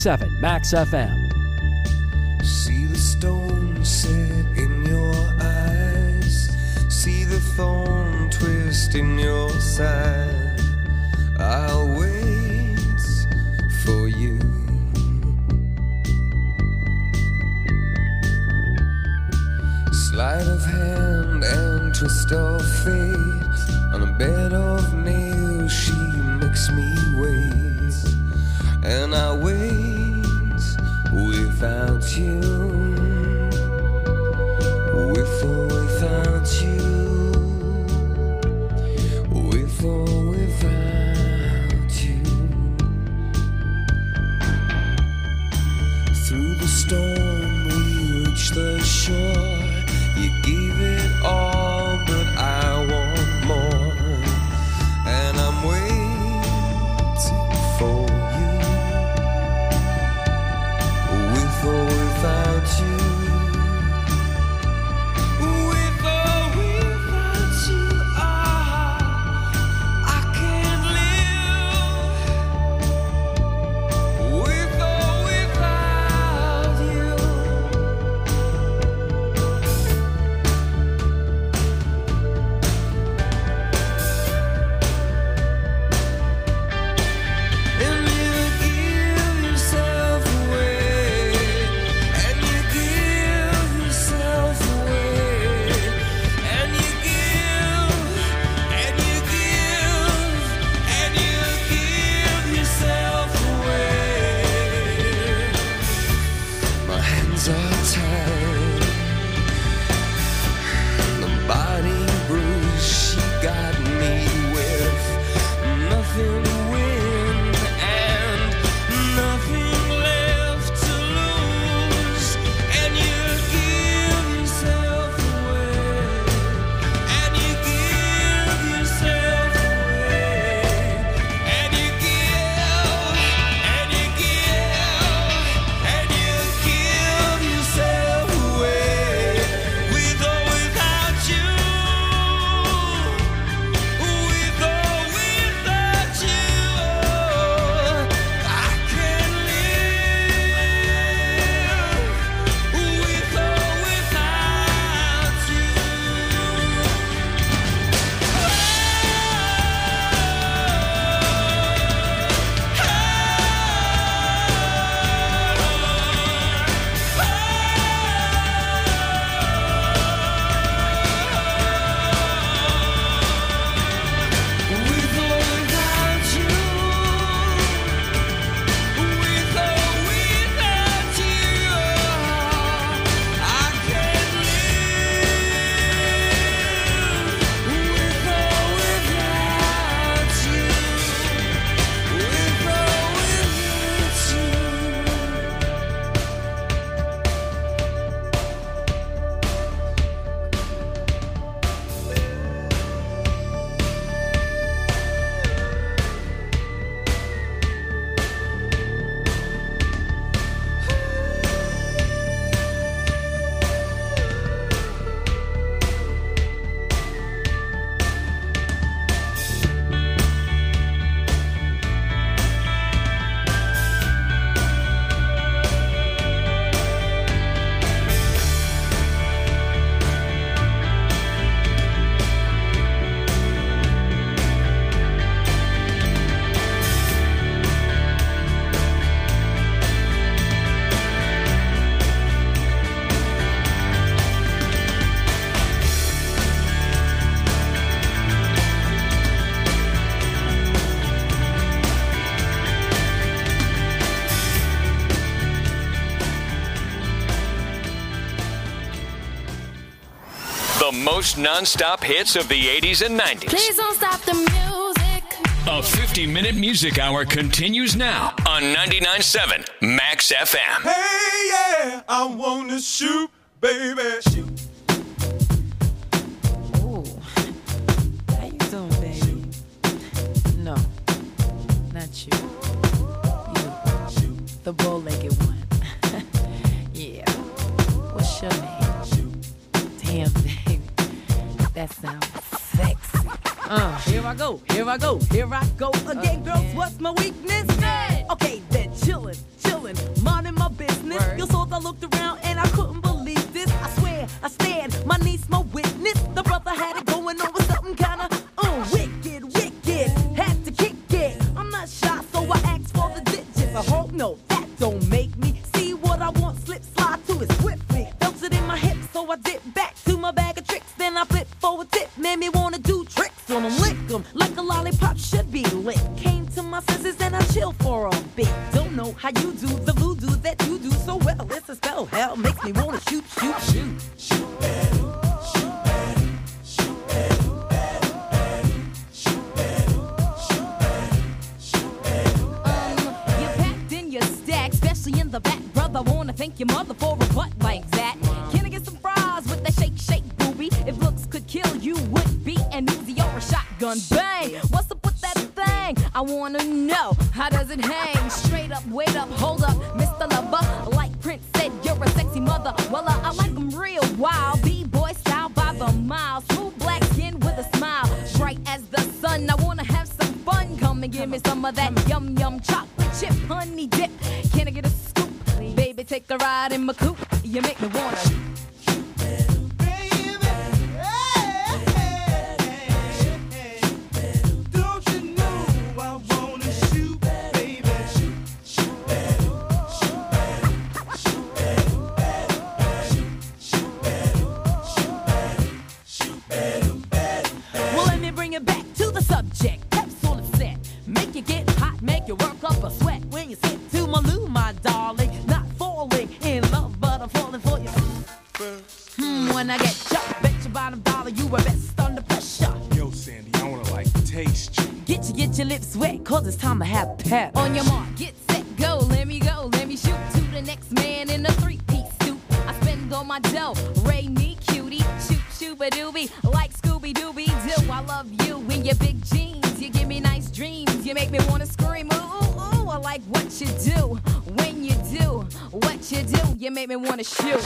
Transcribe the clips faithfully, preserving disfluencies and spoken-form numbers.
seven Max F M. See the stone set in your eyes. See the thorn twist in your side. I'll wait for you. Sleight of hand and twist of fate. On a bed of nails she makes me wait. And I wait without you. With or without you. With or without you. Through the storm we reach the shore. You gave it all, but I want more. And I'm waiting for you. With or without you. With or without you, ah, I can't live. With or without you. And you give yourself away, and you give yourself away, and you give, and you give, and you give yourself away. My hands are tied, the body bruised, she got me with nothing to win and nothing left to lose. And you give yourself away, and you give yourself away, and you give, and you give, and you give yourself away. With or without you. With or without you, I can't live. With or without you. With or without you. With or without you, I can't live. With or without you. With or The most non-stop hits of the eighties and nineties. Please don't stop the music. A fifty-minute music hour continues now on ninety-nine point seven Max F M. Hey, yeah, I wanna shoot, baby. Shoot. Ooh. How you doing, baby? No, not you. You, the bow-legged one. Yeah. What's your name? Damn, baby. That sounds sexy. Uh, here I go, here I go, here I go again, girls. What's my weakness? Okay, then chillin', chillin'. I looked around and I couldn't believe this. I swear, I stared, my niece, my witness. The brother had it going on with something kinda uh, wicked, wicked. Had to kick it. I'm not shy, so I asked for the digits. I hope no, that don't make me see what I want. Slip, slide to it swiftly. Felt it in my hips, so I dipped back to my bag of tricks. Then I flipped for a tip, made me wanna do tricks on them, lick them like a lollipop should be licked. Came to my senses and I chill for a bit. Don't know how you do the voodoo that you do so well. It's a spell, hell makes me wanna shoot, shoot, shoot. Shoot, in the back, brother, wanna thank your mother for a butt like that. Can I get some fries with that shake, shake, booby? If looks could kill you, would be an Uzi or a shotgun. Bang! What's up with that thing? I wanna know, how does it hang? Straight up, wait up, hold up, Mister Lover. Like Prince said, you're a sexy mother. Well, uh, I like them real wild. B-boy style by the mile. Smooth black skin with a smile. Bright as the sun, I wanna have some fun. Come and give me some of that yum yum chocolate chip honey dip. Can I get a scoop? Baby, take a ride in my coupe. You make me wanna. Well, let me bring it back to the subject. That's all it said. Make you get hot, make you work up a sweat. When you sit to my loo, my darling, not falling in love, but I'm falling for you. Hmm, when I get jumped, bet your bottom dollar you were best under pressure. Yo, Sandy, I wanna like taste you. Get you, get your lips wet, cause it's time to have pep. On your mark, get set, go, let me go, let me shoot to the next man in a three-piece suit. I spend all my dough, ray me cutie, shoot, shoot-a-doobie, like Scooby-Dooby-Doo. I love you in your big jeans, you give me nice dreams, you make me wanna scream, ooh, ooh, ooh. I like what you do, when you do, what you do, you make me wanna shoot.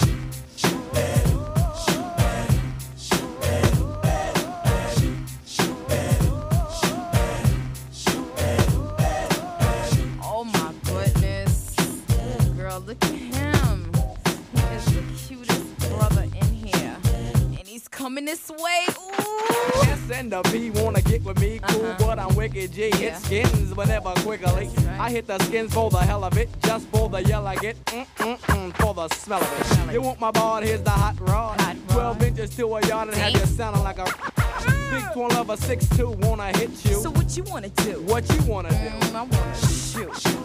Oh my goodness, girl, look at him. He is the cutest brother in here, and he's coming this way. Ooh. S and the P wanna get with me, cool, Uh-huh. but I'm wicked G. Yeah. Hit skins whenever quickly. right. I hit the skins for the hell of it, just for the yell I get, mm mm mm, for the smell of it. Smell it. You want my board? Here's the hot rod. Hot rod. Twelve inches to a yard and have Hey. you sounding like a big twin lover, six two, wanna hit you. So what you wanna do? What you wanna do? Mm, I wanna shoot.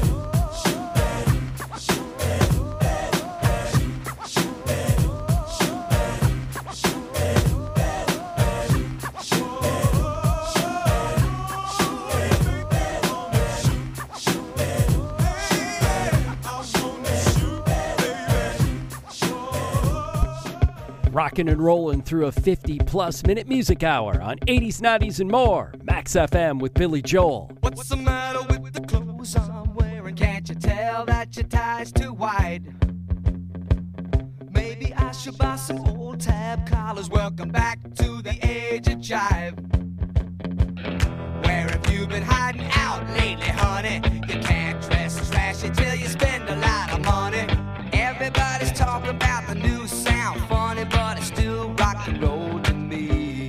Rocking and rolling through a fifty-plus minute music hour on eighties, nineties, and more. Max F M with Billy Joel. What's the matter with the clothes I'm wearing? Can't you tell that your tie's too wide? Maybe I should buy some old tab collars. Welcome back to the age of jive. Where have you been hiding out lately, honey? You can't dress trashy till you spend a lot of money. Everybody's talking about the new sound, funny, but it's still rock and roll to me.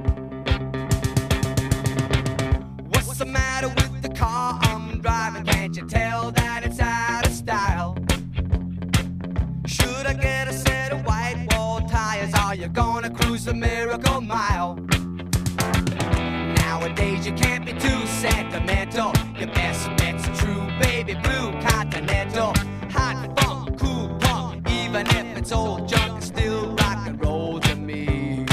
What's the matter with the car I'm driving? Can't you tell that it's out of style? Should I get a set of white wall tires? Are you gonna cruise the Miracle Mile? Nowadays you can't be too sentimental. Your best bet's a true baby blue Continental. Hot funk, cool punk, even if it's old junk, it's still rock and roll to me.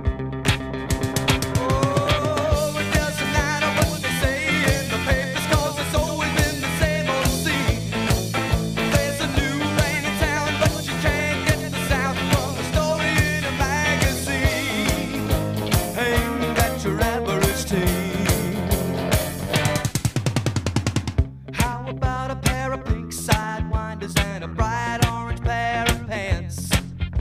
Oh, it doesn't matter what they say in the papers, 'cause it's always been the same old scene. There's a new rain in town, but you can't get the sound from a story in a magazine aimed at your average teen. How about a pair of pink sidewinders and a bright orange pair of pants?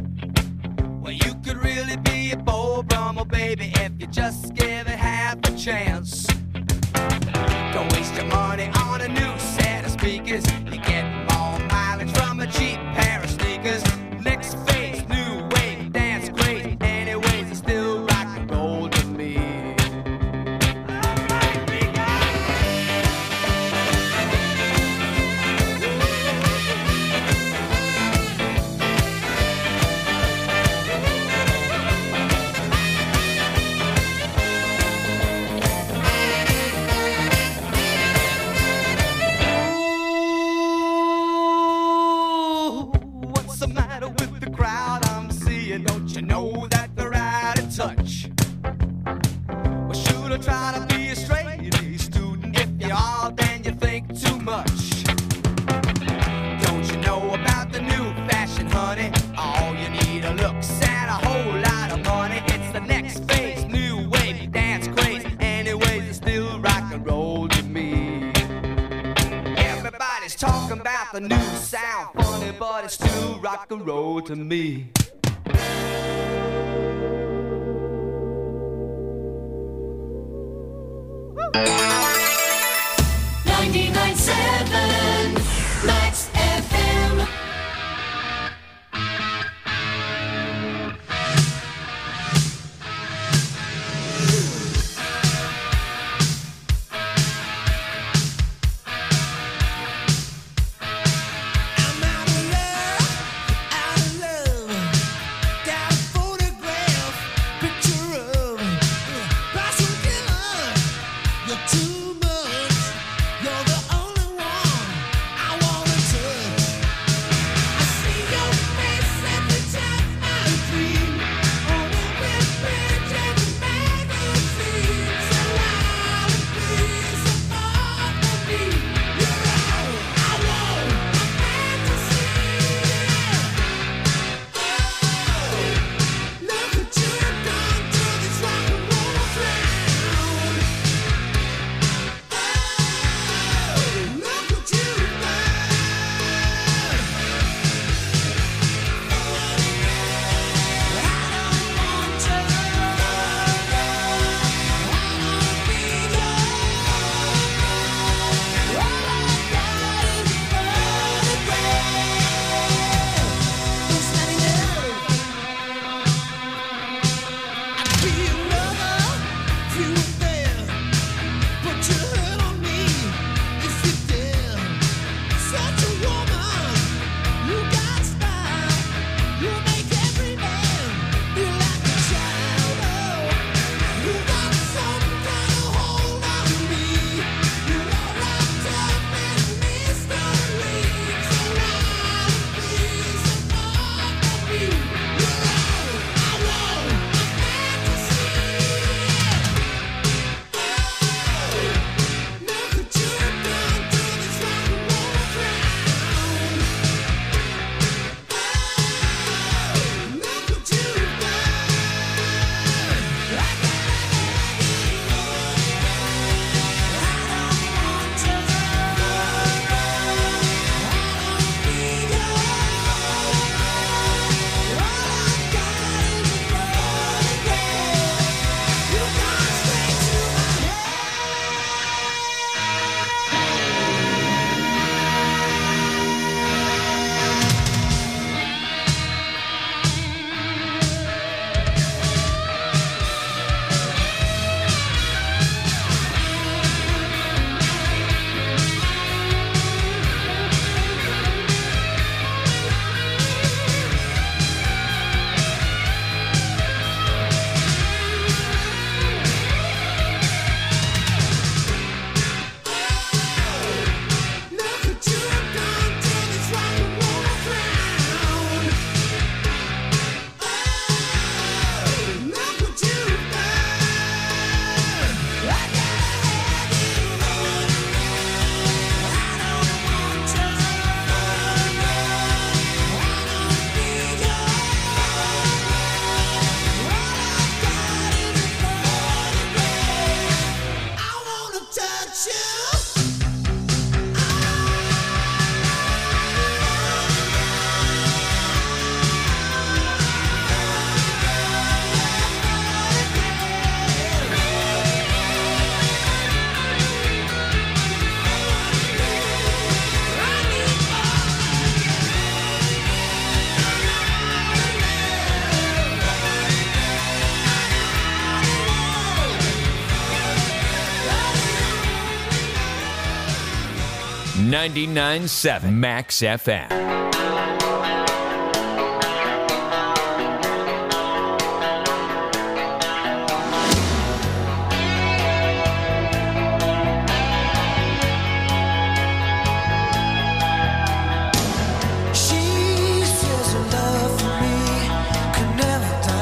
Don't you know that they're out of touch? Well, should I try to be a straight A student? If you are, then you think too much. Don't you know about the new fashion, honey? All you need are looks and a whole lot of money. It's the next phase, new wave, dance craze. Anyways, it's still rock and roll to me. Everybody's talking about the new sound, funny, but it's still rock and roll to me. ninety-nine seven Max F M. Too much, you're the only one I wanna ninety-nine point seven Max F M. She says her love for me could never die.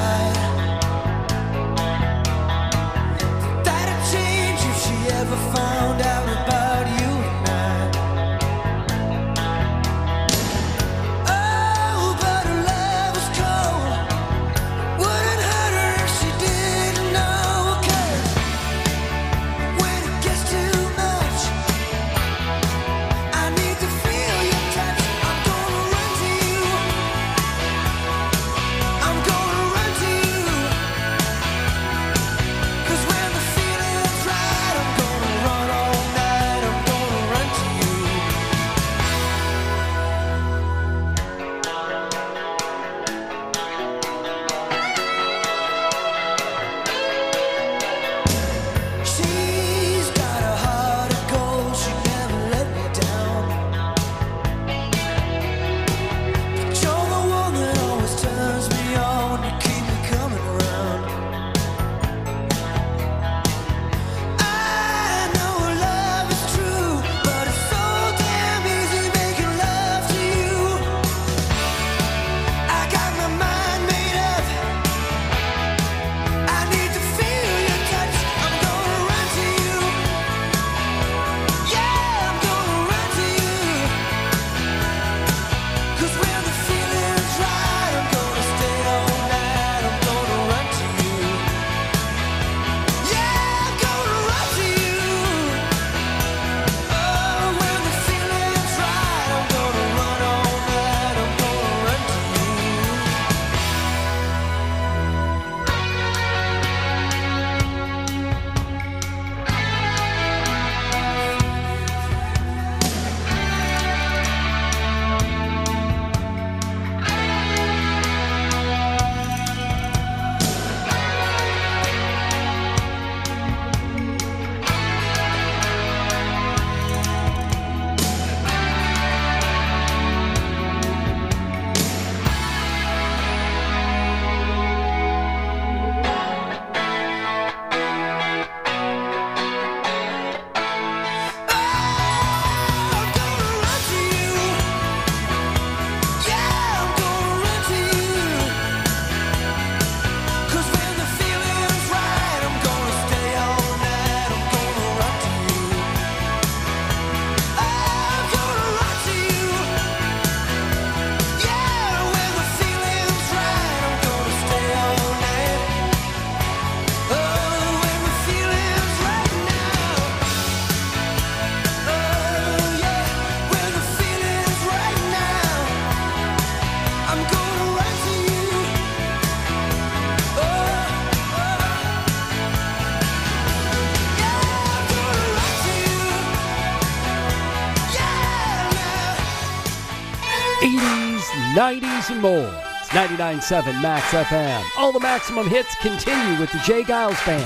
eighties, nineties, and more. It's ninety-nine point seven Max F M. All the maximum hits continue with the Jay Giles Band.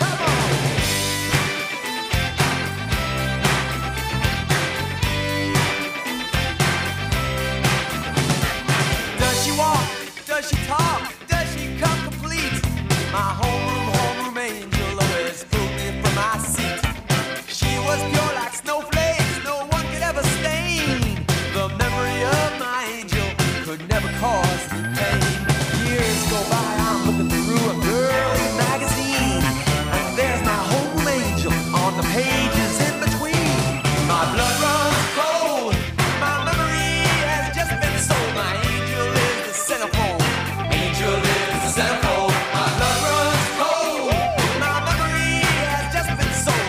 Does she walk? Does she talk? Does she come complete? My homeroom, homeroom angel always pulled me from my seat. She was pure like snowflakes, no one could ever stain. The memory of my angel could never cause pain. Years go by, I'm looking through a girl's magazine, and there's my homeroom angel on the pages in between. My blood runs cold, my memory has just been sold. My angel is the centerfold, angel is the centerfold. My blood runs cold, my memory has just been sold.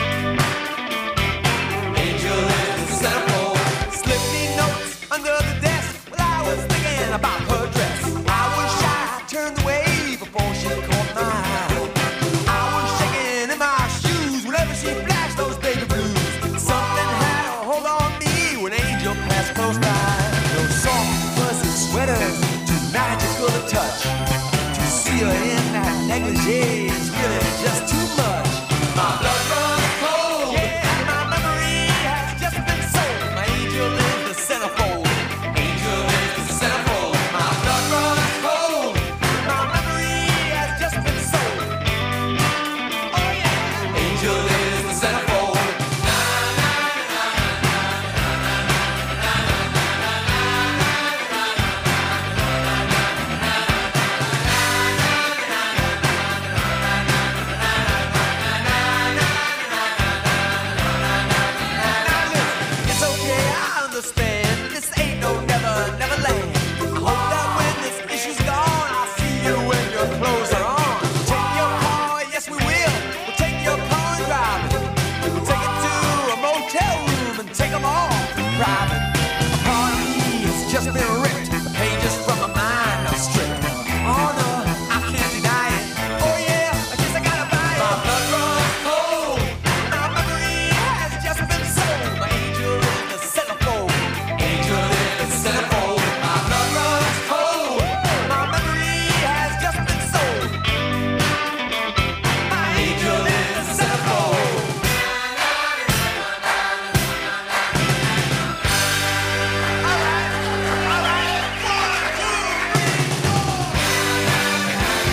Angel is the centerfold. Slip me notes under the desk while I was thinking about her dress. I was shy, turned away before she caught my eye. I was shaking in my shoes whenever she flashed those baby blues. Something had a hold on me when Angel passed close by. Those soft fuzzy sweaters, too magical to touch. To see her in that negligee is really just too much. My blood runs cold, yeah, my memory has just been sold. My angel is the centerfold, angel is the centerfold. My blood runs cold, my memory has just been sold. Oh yeah, angel is the centerfold. It's okay, I understand. This ain't no never, never land. I hope that when this issue's gone, I'll see you when your clothes are on. Take your car, yes we will. We'll take your car and drive it. We'll take it to a motel room and take them all private. A part of me has just been ripped. The pages from my mind are stripped. Oh no, I can't deny it. Oh yeah, I guess I gotta buy it. My blood runs cold. My memory has just been sold. My angel is the centerfold. Angel is the centerfold. My blood runs cold. My memory has just been sold. My angel is the centerfold. All right, all right. One, two, three, four.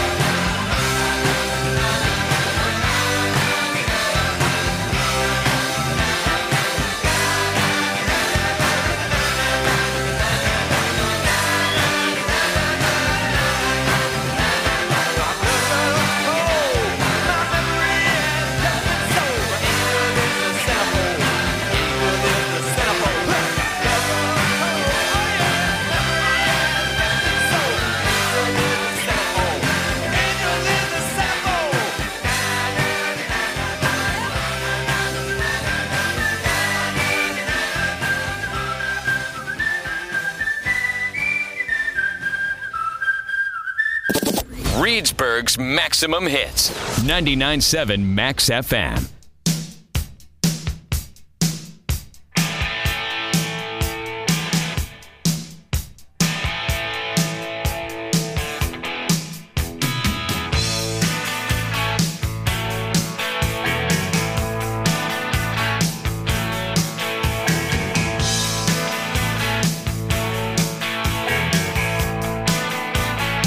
Reedsburg's maximum hits. ninety-nine point seven Max F M.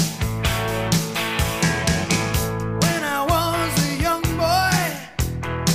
When I was a young boy,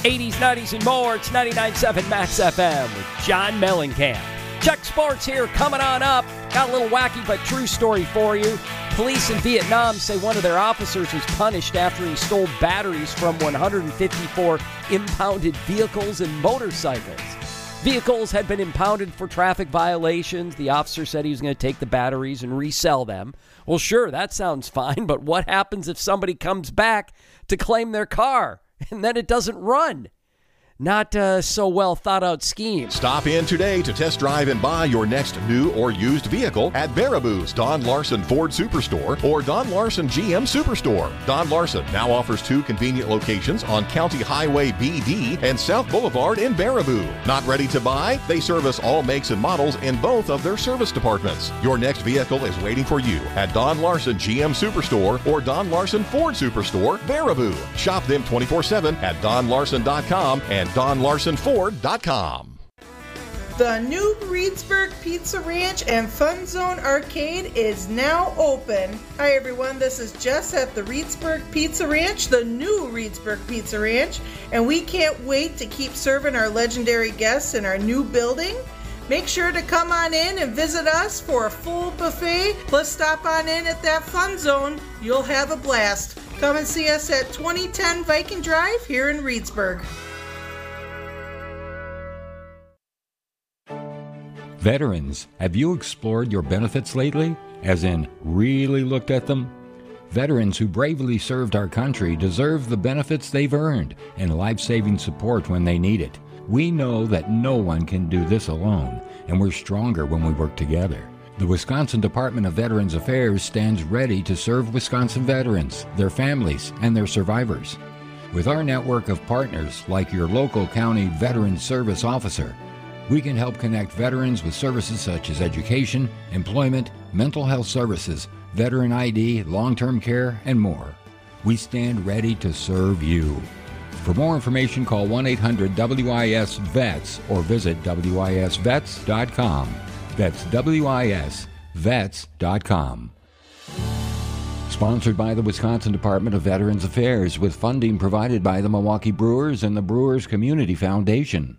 eighties, nineties, and more. It's ninety-nine point seven Max F M with John Mellencamp. Chuck Sports here, coming on up. Got a little wacky but true story for you. Police in Vietnam say one of their officers was punished after he stole batteries from one hundred fifty-four impounded vehicles and motorcycles. Vehicles had been impounded for traffic violations. The officer said he was going to take the batteries and resell them. Well, sure, that sounds fine, but what happens if somebody comes back to claim their car and then it doesn't run? Not uh, so well thought out scheme. Stop in today to test drive and buy your next new or used vehicle at Baraboo's Don Larson Ford Superstore or Don Larson G M Superstore. Don Larson now offers two convenient locations on County Highway B D and South Boulevard in Baraboo. Not ready to buy? They service all makes and models in both of their service departments. Your next vehicle is waiting for you at Don Larson G M Superstore or Don Larson Ford Superstore, Baraboo. Shop them twenty-four seven at don larson dot com and don larson ford dot com. The new Reedsburg Pizza Ranch and Fun Zone Arcade is now open. Hi everyone, this is Jess at the Reedsburg Pizza Ranch, the new Reedsburg Pizza Ranch, and we can't wait to keep serving our legendary guests in our new building. Make sure to come on in and visit us for a full buffet, plus stop on in at that Fun Zone. You'll have a blast. Come and see us at twenty ten Viking Drive here in Reedsburg. Veterans, have you explored your benefits lately? As in, really looked at them? Veterans who bravely served our country deserve the benefits they've earned and life-saving support when they need it. We know that no one can do this alone, and we're stronger when we work together. The Wisconsin Department of Veterans Affairs stands ready to serve Wisconsin veterans, their families, and their survivors. With our network of partners like your local county Veterans Service Officer, we can help connect veterans with services such as education, employment, mental health services, veteran I D, long-term care, and more. We stand ready to serve you. For more information, call one eight hundred W I S vets or visit W I S vets dot com. That's W I S vets dot com. Sponsored by the Wisconsin Department of Veterans Affairs with funding provided by the Milwaukee Brewers and the Brewers Community Foundation.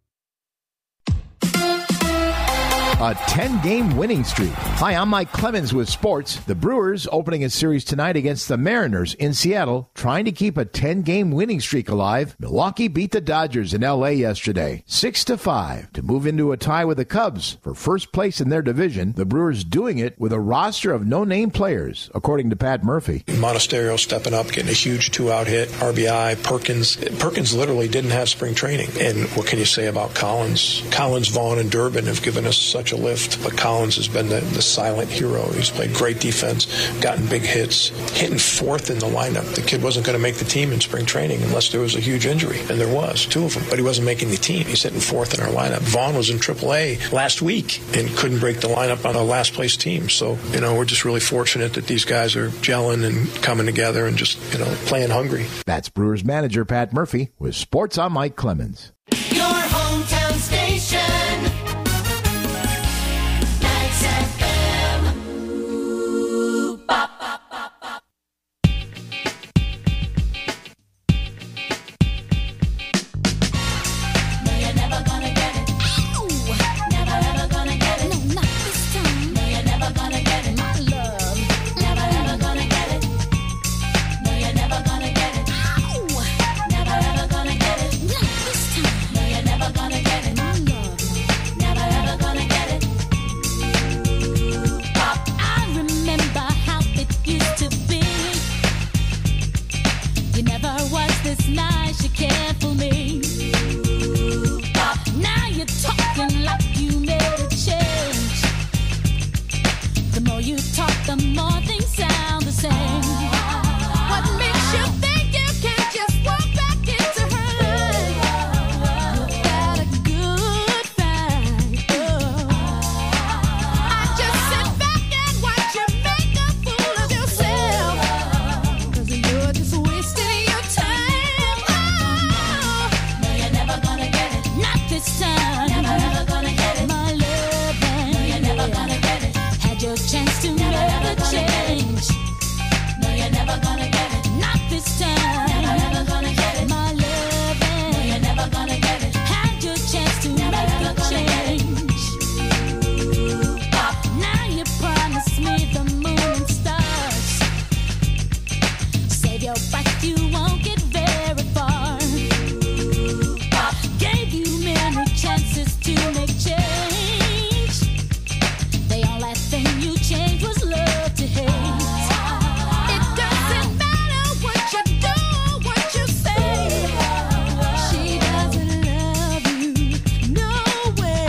A ten-game winning streak. Hi, I'm Mike Clemens with sports. The Brewers opening a series tonight against the Mariners in Seattle, trying to keep a ten-game winning streak alive. Milwaukee beat the Dodgers in L A yesterday, six to five, to move into a tie with the Cubs for first place in their division. The Brewers doing it with a roster of no-name players, according to Pat Murphy. Monasterio stepping up, getting a huge two-out hit, R B I, Perkins. Perkins literally didn't have spring training. And what can you say about Collins? Collins, Vaughn, and Durbin have given us such a lift, but Collins has been the, the silent hero. He's played great defense, gotten big hits, hitting fourth in the lineup. The kid wasn't going to make the team in spring training unless there was a huge injury, and there was, two of them, but he wasn't making the team. He's hitting fourth in our lineup. Vaughn was in triple A last week and couldn't break the lineup on a last place team. So, you know, we're just really fortunate that these guys are gelling and coming together and just, you know, playing hungry. That's Brewers manager Pat Murphy with sports. I'm Mike Clemens. Your hometown station. This time. you, but you won't get very far. Gave you many chances to make change. The only thing you changed was love to hate. It doesn't matter what you do or what you say. She doesn't love you, no way.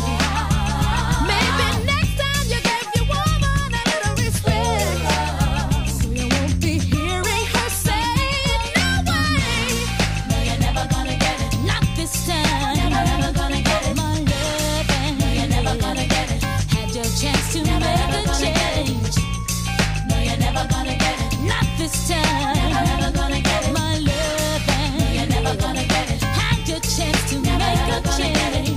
Maybe next time you give your woman a little respect, so you won't be hearing her say, no way. No, you're never gonna get it. Not this time. Never, never gonna get it. My loving. No, you're never gonna get it. Had your chance to never, make a change. No, you're never gonna get it. Not this time. Never, never gonna get it. My loving. No, you're never gonna get it. Had your chance to never, make a change.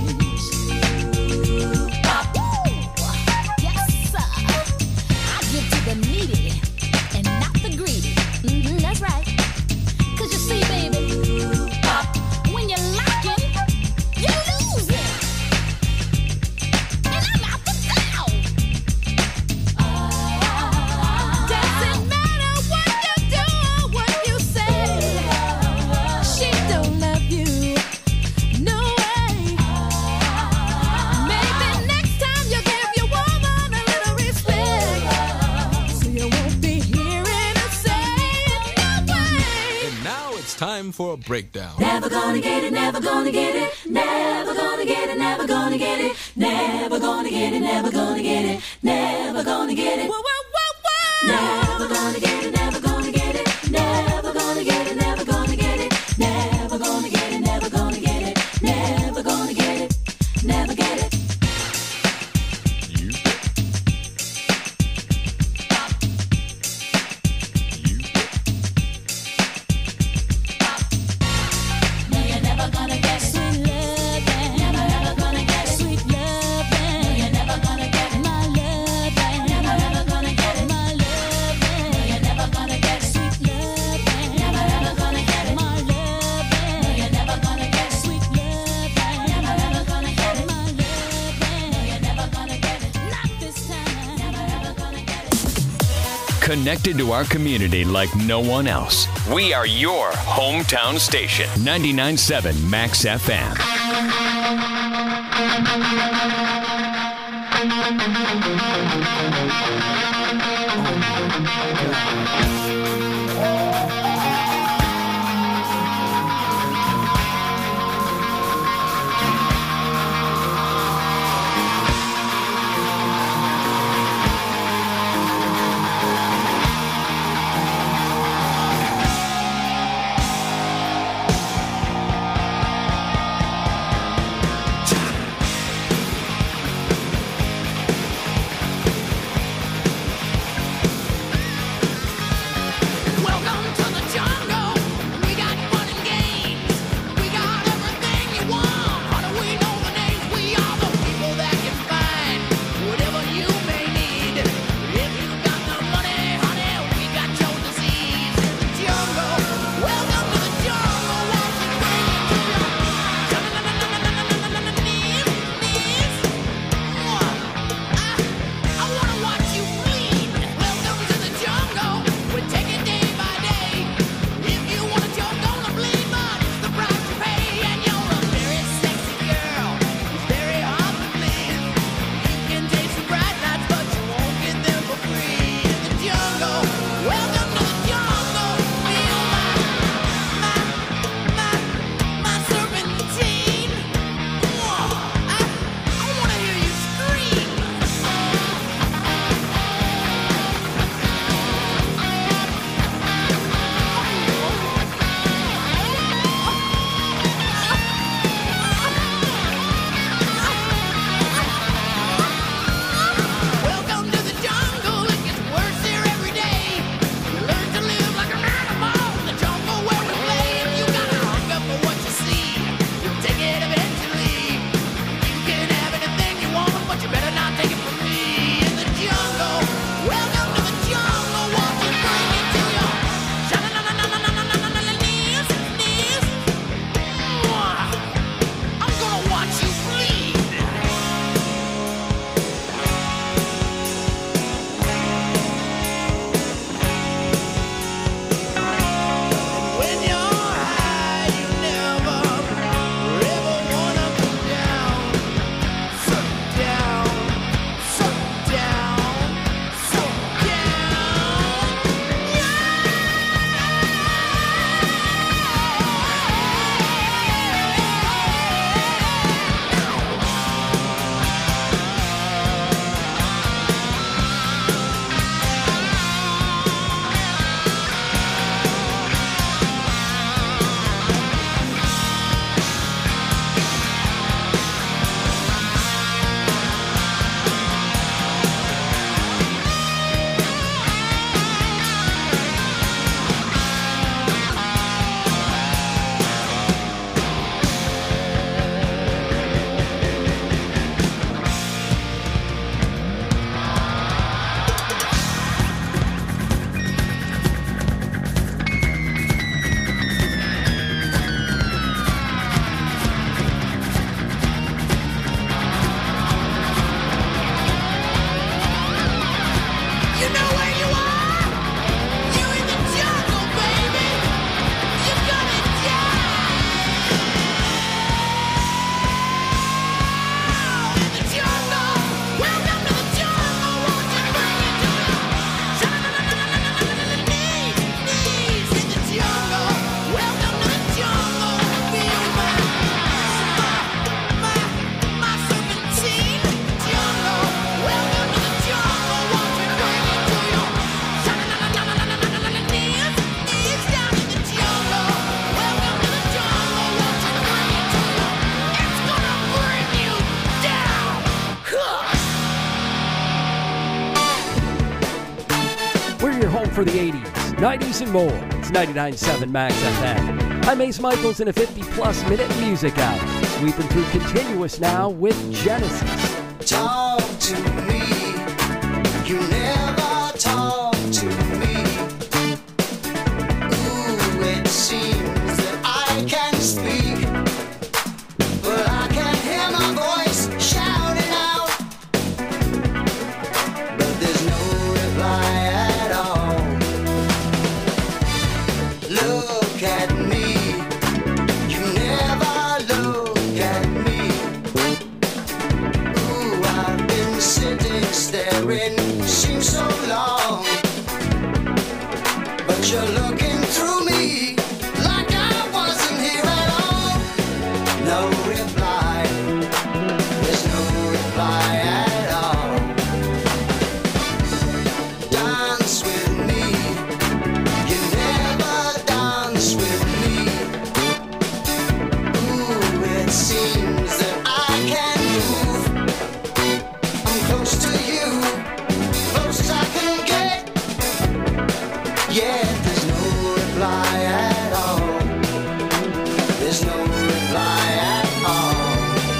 Yes, sir. I give to the needy and not the greedy. Mm-hmm, that's right. Cause you see, baby, when you're lacking, you're losing. And I'm out the down. Doesn't matter what you do or what you say. She don't love you, no way. Maybe next time you give your woman a little respect, so you won't be hearing her say, no way. And now it's time for a breakdown. Never gonna get it, never gonna get it, never gonna get it, never gonna get it, never gonna get it, never gonna get it, never gonna get it. Whoa, whoa, whoa, whoa. Never gonna get it, never gonna get it, never gonna get it, never gonna get it, never gonna get it, never gonna get it, never gonna get it, never get it. No, you're never gonna get it. Sweet loving. Never, never gonna get it. Sweet loving. No, you're never gonna get it. My loving. Never, never gonna get it. My loving. No, you're never gonna get it. Sweet loving. Never, never gonna get it. My loving. No, you're never gonna get it. Sweet loving. Never, never gonna get it. My loving. No, you're never gonna get it. Not this time. Never, never gonna get it. Connected to our community like no one else. We are your hometown station. ninety-nine point seven Max F M. for the eighties, nineties, and more. It's ninety-nine point seven Max F M. I'm Ace Michaels in a fifty-plus minute music hour. Sweeping through Continuous now with Genesis. Talk to me. You never talk to me. Ooh, it seems that I can speak, but I can't hear my voice shouting out. But there's no reply at all. Look at me. You never look at me. Ooh, I've been sitting staring, seems so long, but you're looking through me like I wasn't here at all. No reply, there's no reply at all. Dance with me, you never dance with me. Ooh, it seems that I can move. I'm close to you, close as I can get. Yeah, there's no reply at all. There's no reply at all.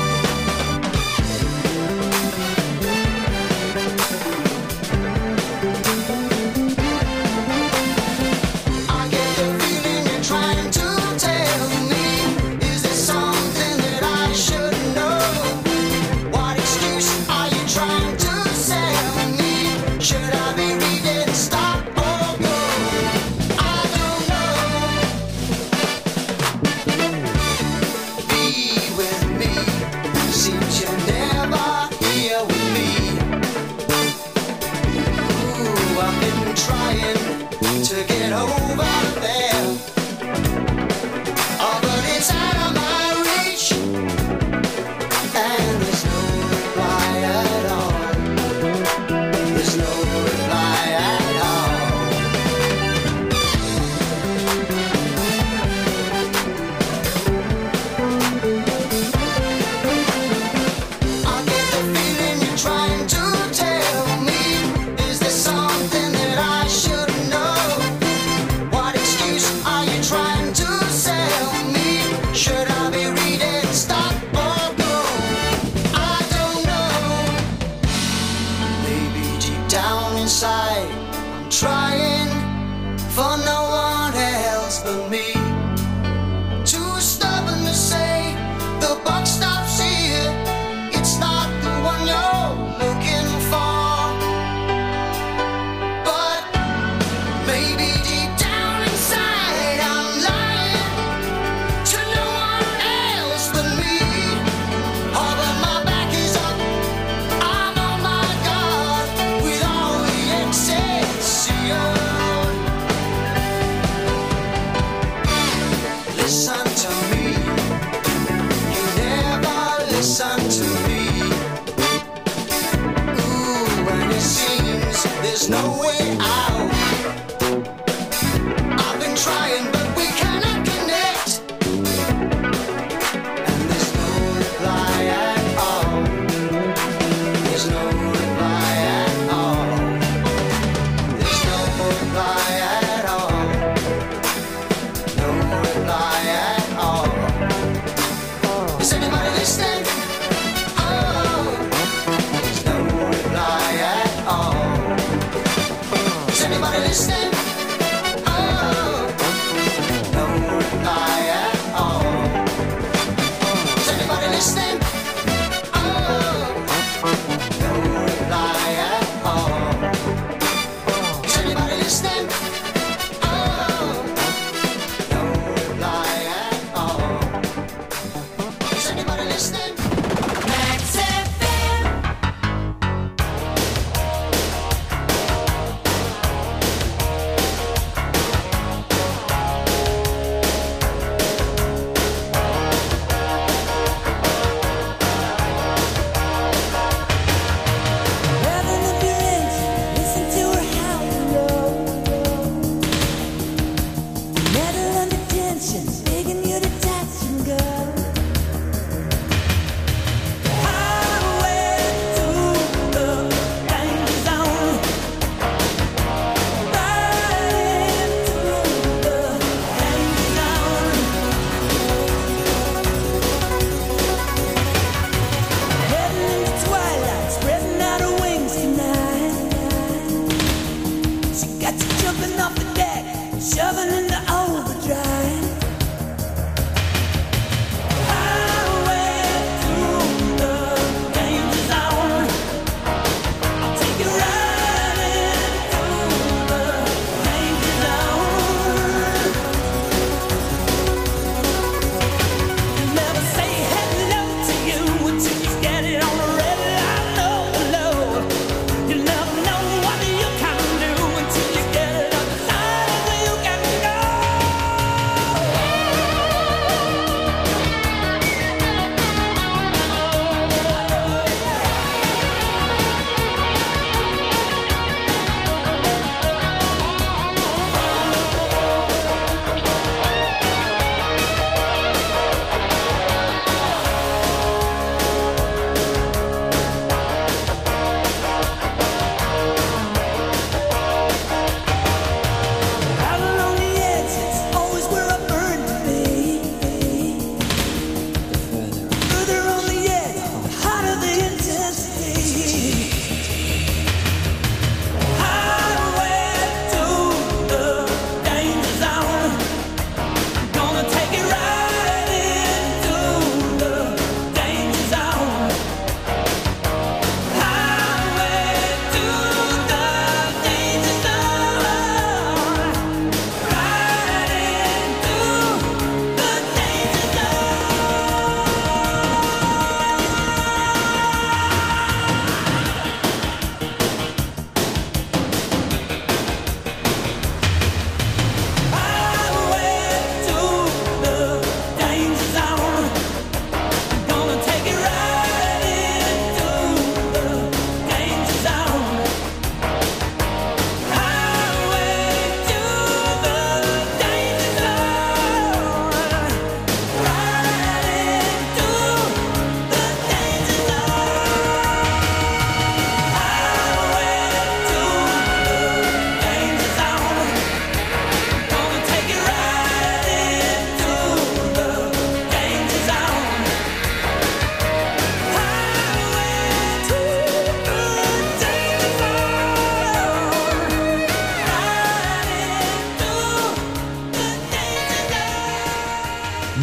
I get the feeling you're trying to tell me. Is there something that I should know? What excuse are you trying to sell me? Should I be reading stop or go? I don't know. Be with me. Seems you're never here with me. Ooh, I've been trying to get over there. Oh, but it's out of my reach. And there's no reply at all. There's no reply at all. I get the feeling you're trying to tell me. Is there something that I should know? What excuse are you trying to sell me? Should I be reading stop or go? I don't know. Maybe deep down inside, I'm trying for no one else but me. Too stubborn to say the buck stops here. It's not the one you're looking for. But maybe deep down inside, I'm lying to no one else but me. Oh, but my back is up. I'm on my guard with all the Excelsior. Listen to me. You never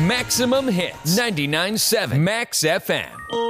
Maximum hits. ninety-nine point seven Max F M.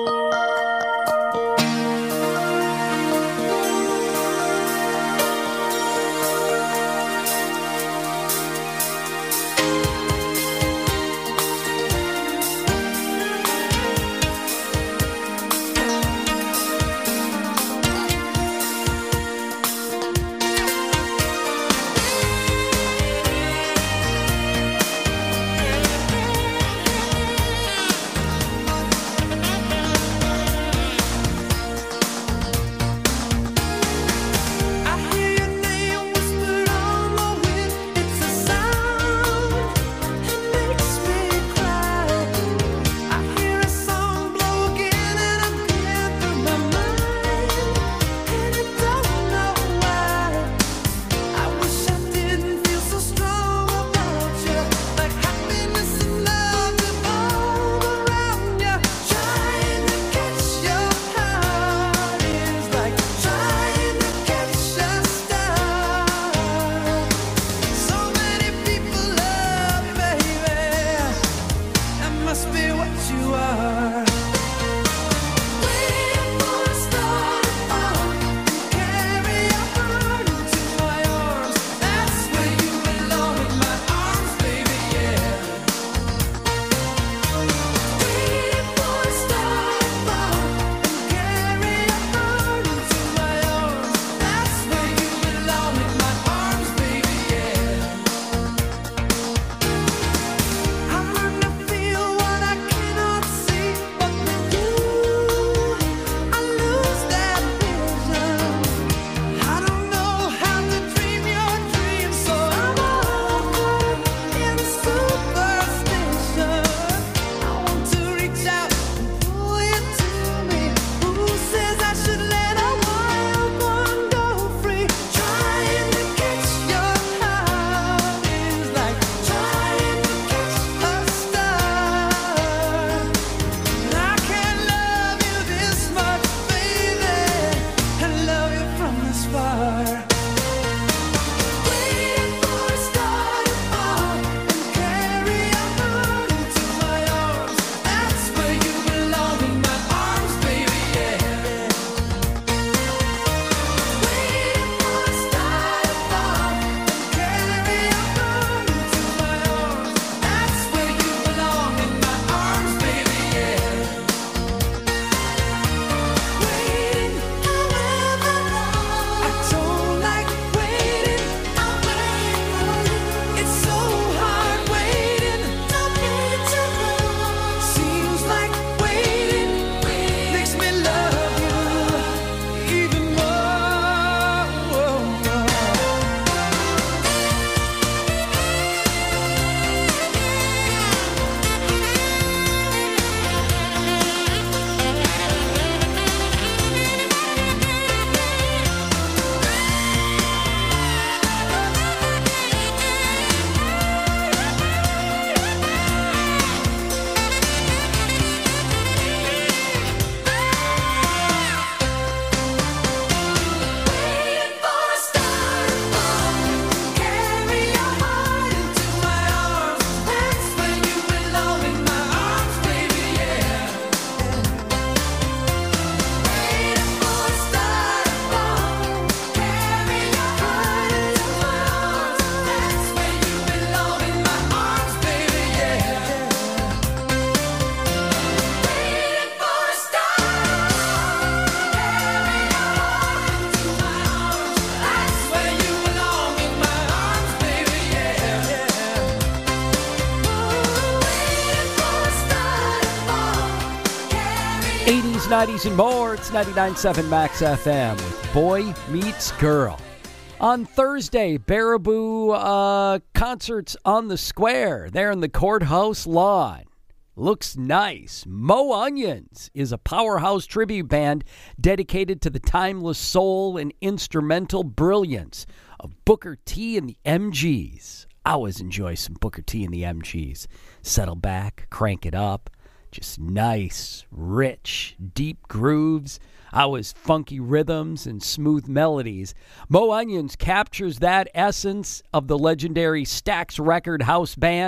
eighties, nineties, and more. It's ninety-nine point seven Max F M with Boy Meets Girl. On Thursday, Baraboo uh, concerts on the square there in the courthouse lawn. Looks nice. Mo Onions is a powerhouse tribute band dedicated to the timeless soul and instrumental brilliance of Booker T and the M Gs. I always enjoy some Booker T and the M Gs. Settle back, crank it up. Just nice, rich, deep grooves. Always funky rhythms and smooth melodies. Mo Onions captures that essence of the legendary Stax Record house band.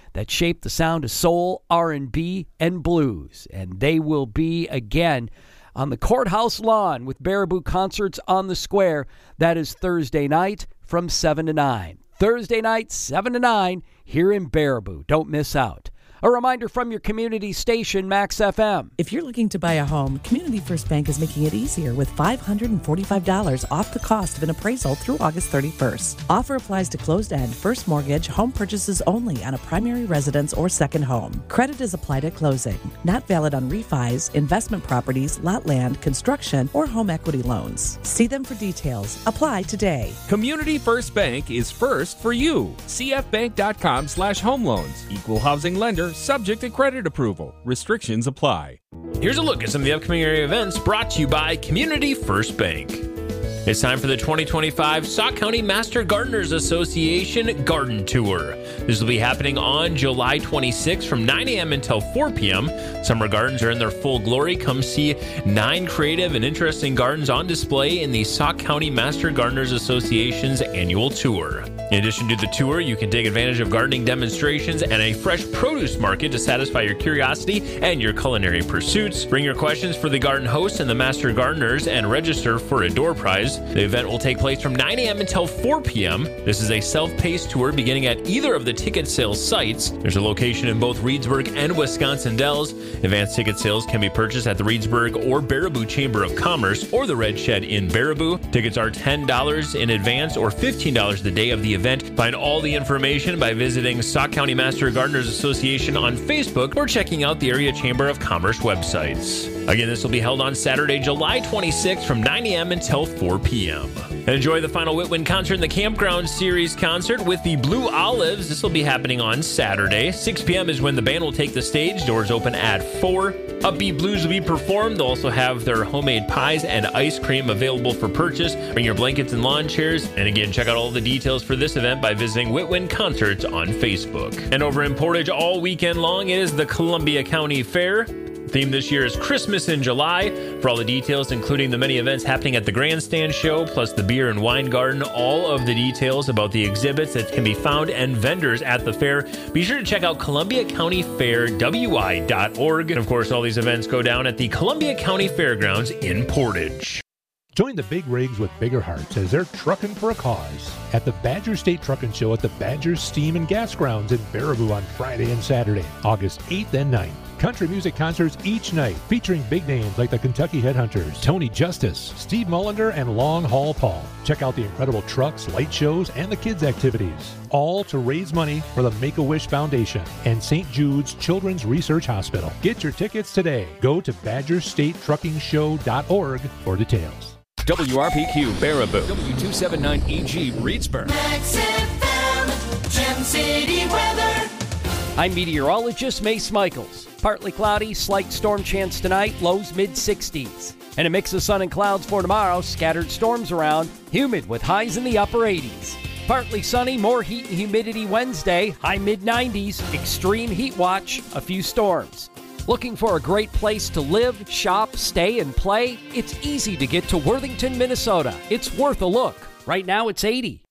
that shaped the sound of soul, R and B, and blues. And they will be again on the courthouse lawn with Baraboo Concerts on the Square. That is Thursday night from seven to nine. Thursday night, seven to nine, here in Baraboo. Don't miss out. A reminder from your community station, Max F M. If you're looking to buy a home, Community First Bank is making it easier with five hundred forty-five dollars off the cost of an appraisal through August thirty-first. Offer applies to closed-end, first mortgage, home purchases only on a primary residence or second home. Credit is applied at closing. Not valid on refis, investment properties, lot land, construction, or home equity loans. See them for details. Apply today. Community First Bank is first for you. C F bank dot com slash home loans. Equal housing lender. Subject to credit approval. Restrictions apply. Here's a look at some of the upcoming area events brought to you by Community First Bank. It's time for the twenty twenty-five Sauk County Master Gardeners Association Garden Tour. This will be happening on July twenty-sixth from nine a.m. until four p.m. Summer gardens are in their full glory. Come see nine creative and interesting gardens on display in the Sauk County Master Gardeners Association's annual tour. In addition to the tour, you can take advantage of gardening demonstrations and a fresh produce market to satisfy your curiosity and your culinary pursuits. Bring your questions for the garden hosts and the Master Gardeners and register for a door prize. The event will take place from nine a.m. until four p.m. This is a self-paced tour beginning at either of the ticket sales sites. There's a location in both Reedsburg and Wisconsin Dells. Advanced ticket sales can be purchased at the Reedsburg or Baraboo Chamber of Commerce or the Red Shed in Baraboo. Tickets are ten dollars in advance or fifteen dollars the day of the event. Find all the information by visiting Sauk County Master Gardeners Association on Facebook or checking out the Area Chamber of Commerce websites. Again, this will be held on Saturday, July twenty-sixth from nine a.m. until four p.m. And enjoy the final Whitwin concert in the Campground Series concert with the Blue Olives. This will be happening on Saturday. six p.m. is when the band will take the stage. Doors open at four. Upbeat blues will be performed. They'll also have their homemade pies and ice cream available for purchase. Bring your blankets and lawn chairs. And again, check out all the details for this event by visiting Whitwin Concerts on Facebook. And over in Portage all weekend long, it is the Columbia County Fair. Theme this year is Christmas in July. For all the details, including the many events happening at the Grandstand Show, plus the beer and wine garden, all of the details about the exhibits that can be found and vendors at the fair, be sure to check out Columbia County Fair W I dot org. And of course, all these events go down at the Columbia County Fairgrounds in Portage. Join the big rigs with bigger hearts as they're trucking for a cause at the Badger State Trucking Show at the Badger Steam and Gas Grounds in Baraboo on Friday and Saturday, August eighth and ninth. Country music concerts each night featuring big names like the Kentucky Headhunters, Tony Justice, Steve Mullender, and Long Haul Paul. Check out the incredible trucks, light shows, and the kids' activities. All to raise money for the Make-A-Wish Foundation and Saint Jude's Children's Research Hospital. Get your tickets today. Go to badger state trucking show dot org for details. W R P Q Baraboo. W two seventy-nine E G Reedsburg. Max F M, Gem City weather. I'm meteorologist Mace Michaels. Partly cloudy, slight storm chance tonight, lows mid sixties. And a mix of sun and clouds for tomorrow, scattered storms around, humid with highs in the upper eighties. Partly sunny, more heat and humidity Wednesday, high mid nineties, extreme heat watch, a few storms. Looking for a great place to live, shop, stay, and play? It's easy to get to Worthington, Minnesota. It's worth a look. Right now it's eighty.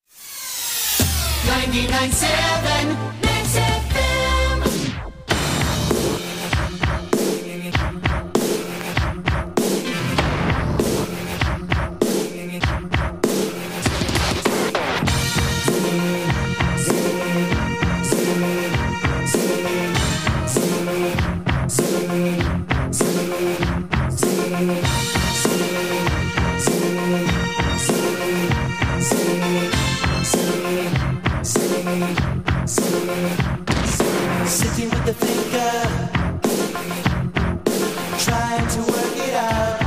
ninety-nine point seven Max F M. Sitting with the thinker, trying to work it out.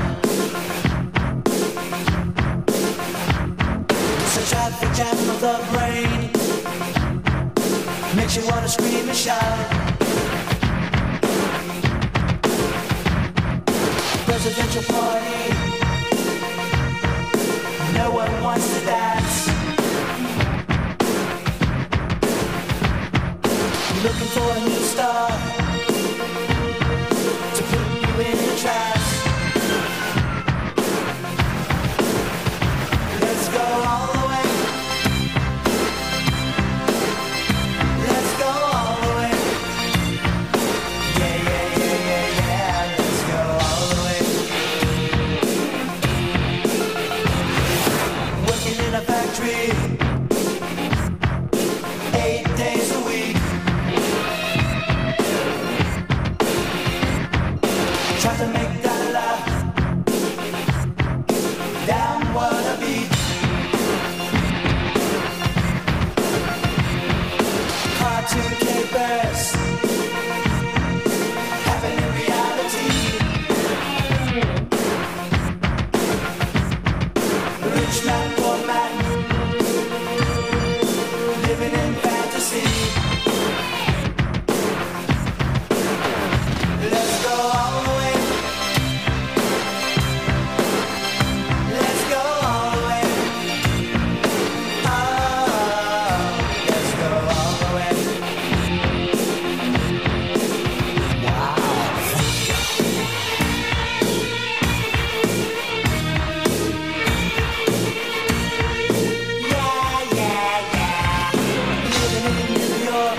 So traffic jam of the brain makes you wanna scream and shout. Presidential party, no one wants to dance. Looking for a new star to put you in the trash. Let's go all the way. Let's go all the way. moonkeepers happen in reality. Rich man, poor man, living in fantasy. Let's go all the way. Let's go all the way. Oh, let's go all the way. Wow. Yeah, yeah, yeah. Living in New York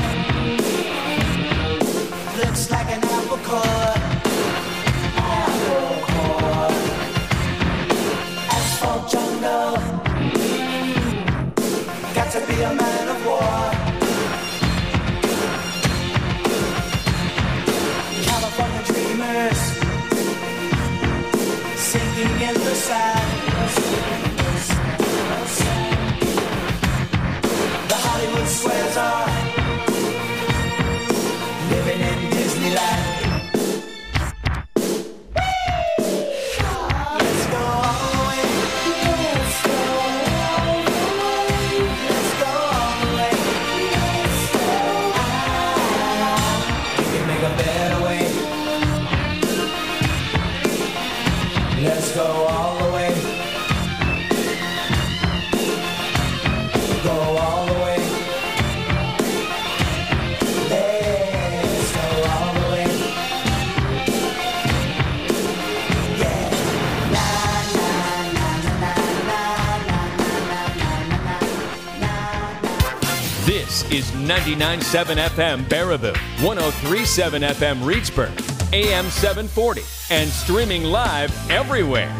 looks like an apple core. Apple core. Asphalt jungle. Got to be a man of war. California dreamers sinking in the sand. The Hollywood squares are living in Disneyland. Let's go all the way. Let's go all the way. Let's go all the way. Ah, we can make a better way. Let's go all the way. Go all the way. Let's go all the way. Yeah. Na na na na na na na na. This is ninety-nine point seven F M Baraboo, one oh three point seven F M Reedsburg, A M seven forty, and streaming live everywhere.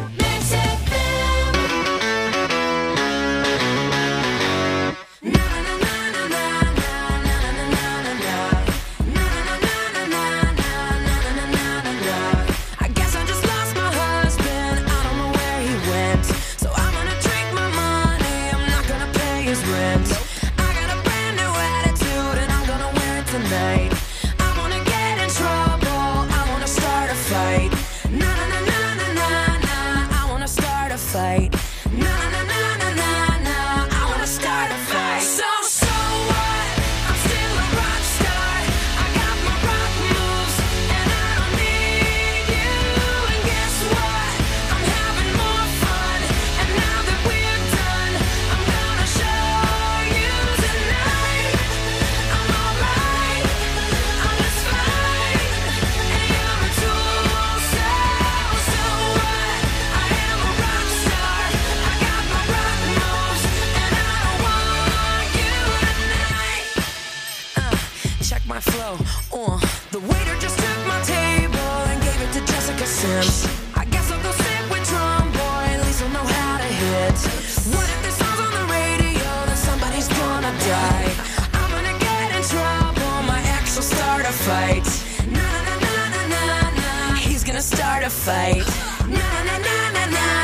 I guess I just lost my husband. I don't know where he went. So I'm gonna drink my money. I'm not gonna pay his rent. I got a brand new attitude and I'm gonna wear it tonight. I wanna get in trouble. I wanna start a fight. Na na na na na na na. I wanna start a fight. Na na na na na na na. I wanna start a fight. So so what? I'm still a rock star. I got my rock moves and I don't need you. And guess what? I'm having more fun. And now that we're done, I'm gonna show you tonight. I'm alright. I'm just fine. And you're a tool. So so what? I am a rock star. I got my rock moves and I don't want you tonight. Uh, check my flow. Uh, the waiter just took my table and gave it to Jessica Sims. I guess I'll go sit with Drum Boy. At least I'll know how to hit. What if this song's on the radio? Then somebody's gonna die. I'm gonna get in trouble. My ex will start a fight. Na na na na na na. He's gonna start a fight. Na na na na na.